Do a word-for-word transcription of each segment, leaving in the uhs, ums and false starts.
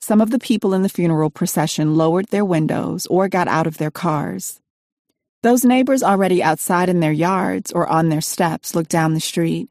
Some of the people in the funeral procession lowered their windows or got out of their cars. Those neighbors already outside in their yards or on their steps looked down the street.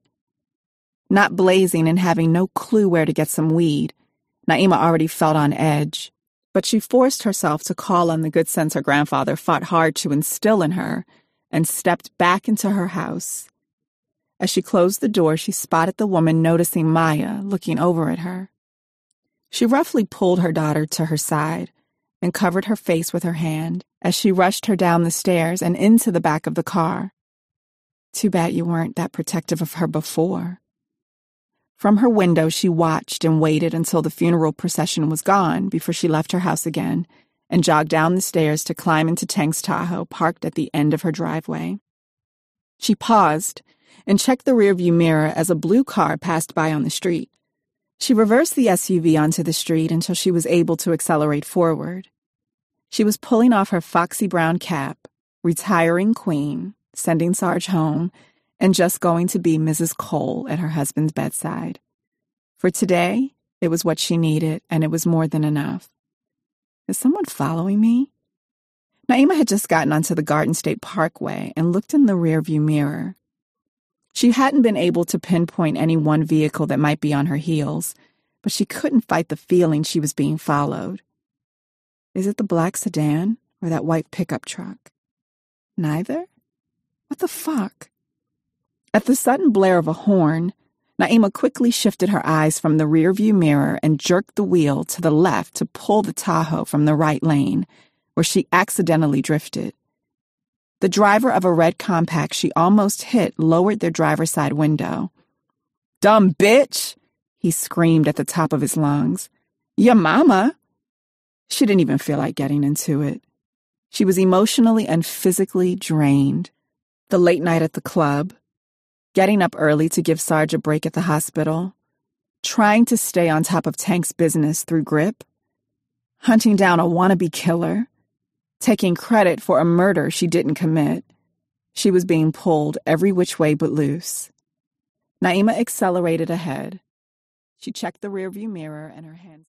Not blazing and having no clue where to get some weed, Naima already felt on edge, but she forced herself to call on the good sense her grandfather fought hard to instill in her and stepped back into her house. As she closed the door, she spotted the woman noticing Maya looking over at her. She roughly pulled her daughter to her side and covered her face with her hand as she rushed her down the stairs and into the back of the car. Too bad you weren't that protective of her before. From her window, she watched and waited until the funeral procession was gone before she left her house again and jogged down the stairs to climb into Tank's Tahoe parked at the end of her driveway. She paused and checked the rearview mirror as a blue car passed by on the street. She reversed the S U V onto the street until she was able to accelerate forward. She was pulling off her foxy brown cap, retiring queen, sending Sarge home, and just going to be Missus Cole at her husband's bedside. For today, it was what she needed, and it was more than enough. Is someone following me? Naima had just gotten onto the Garden State Parkway and looked in the rearview mirror. She hadn't been able to pinpoint any one vehicle that might be on her heels, but she couldn't fight the feeling she was being followed. Is it the black sedan or that white pickup truck? Neither? What the fuck? At the sudden blare of a horn, Naima quickly shifted her eyes from the rearview mirror and jerked the wheel to the left to pull the Tahoe from the right lane, where she accidentally drifted. The driver of a red compact she almost hit lowered their driver's side window. "Dumb bitch!" he screamed at the top of his lungs. "Ya mama!" She didn't even feel like getting into it. She was emotionally and physically drained. The late night at the club, getting up early to give Sarge a break at the hospital, trying to stay on top of Tank's business through grip, hunting down a wannabe killer, taking credit for a murder she didn't commit. She was being pulled every which way but loose. Naima accelerated ahead. She checked the rearview mirror and her hands